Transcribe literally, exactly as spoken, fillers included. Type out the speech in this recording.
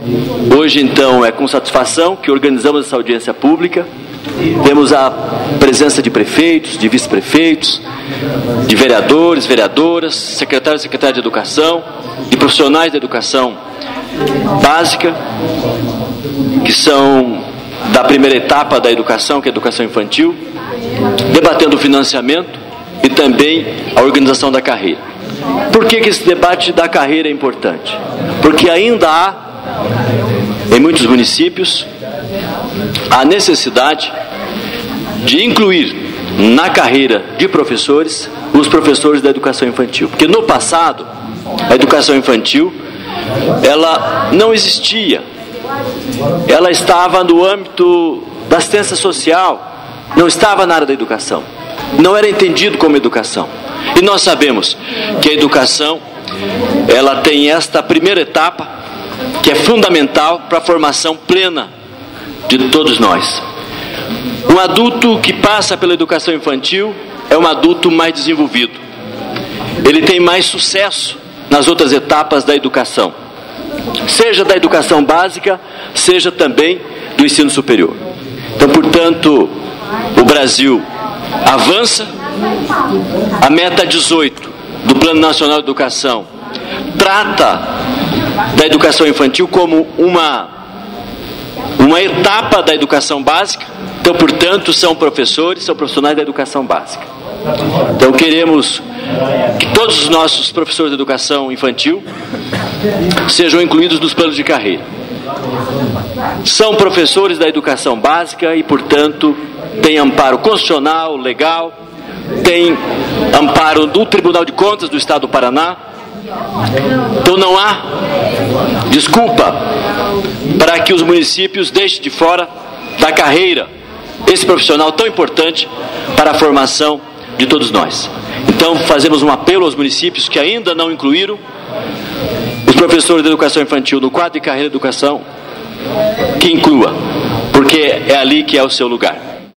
Hoje, então, é com satisfação que organizamos essa audiência pública. Temos a presença de prefeitos, de vice-prefeitos, de vereadores, vereadoras, secretários e secretárias de educação, de profissionais da educação básica, que são da primeira etapa da educação, que é a educação infantil, debatendo o financiamento e também a organização da carreira. Por que que esse debate da carreira é importante? Porque ainda há, em muitos municípios, a necessidade de incluir na carreira de professores os professores da educação infantil. Porque no passado, a educação infantil, ela não existia. Ela estava no âmbito da assistência social, não estava na área da educação. Não era entendido como educação. E nós sabemos que a educação, ela tem esta primeira etapa, que é fundamental para a formação plena de todos nós. Um adulto que passa pela educação infantil é um adulto mais desenvolvido. Ele tem mais sucesso nas outras etapas da educação, seja da educação básica, seja também do ensino superior. Então, portanto, o Brasil avança. A meta dezoito do Plano Nacional de Educação trata da educação infantil como uma, uma etapa da educação básica. Então, portanto, são professores, são profissionais da educação básica. Então, queremos que todos os nossos professores de educação infantil sejam incluídos nos planos de carreira. São professores da educação básica e, portanto, têm amparo constitucional, legal, tem amparo do Tribunal de Contas do Estado do Paraná. Então não há desculpa para que os municípios deixem de fora da carreira esse profissional tão importante para a formação de todos nós. Então fazemos um apelo aos municípios que ainda não incluíram os professores de educação infantil no quadro de carreira de educação, que inclua, porque é ali que é o seu lugar.